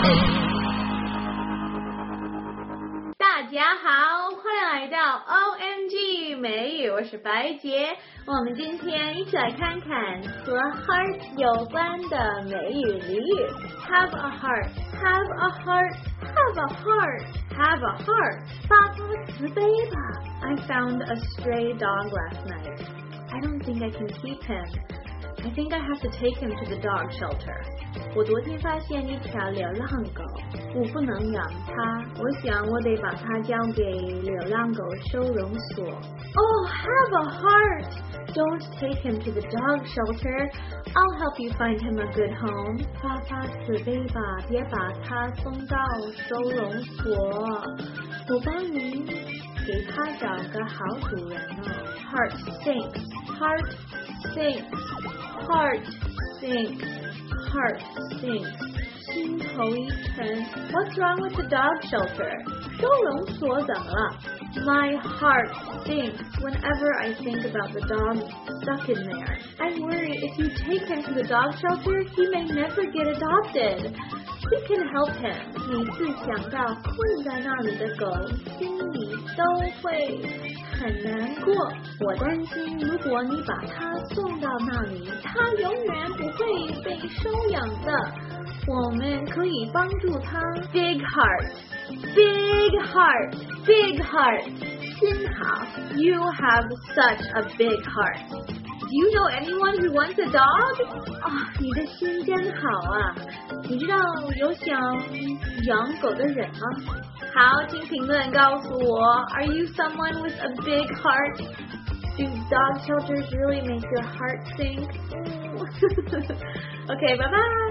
大家好，欢迎来到 OMG 美语，我是白洁。我们今天一起来看看和 heart 有关的美语俚语。Have a heart, have a heart, have a heart, have a heart. 发发慈悲吧。I found a stray dog last night. I don't think I can keep him.I think I have to take him to the dog shelter. 我昨天发现一条流浪狗，我不能养它，我想我得把它交给流浪狗收容所。Oh, have a heart! Don't take him to the dog shelter. I'll help you find him a good home. 发发慈悲吧，别把它送到收容所。我帮您给他找个好主人哦。Heart sinks, heart sinks.Heart sinks, heart sinks. 心头一沉。What's wrong with the dog shelter? 收容所怎么了？ My heart sinks whenever I think about the dog stuck in there. I'm worried if you take him to the dog shelter, he may never get adopted. We can help him. 每次想到困在那里的狗，心里都会很难过。我担心，如果你把它送到那里，它永远不会被收养的。我们可以帮助它。Big heart, big heart, big heart. 心好 You have such a big heart. Do you know anyone who wants a dog? 啊，你的心真好啊！你知道有想养狗的人吗？好，请评论告诉我 Are you someone with a big heart? Do dog shelters really make your heart sink? Okay, bye bye!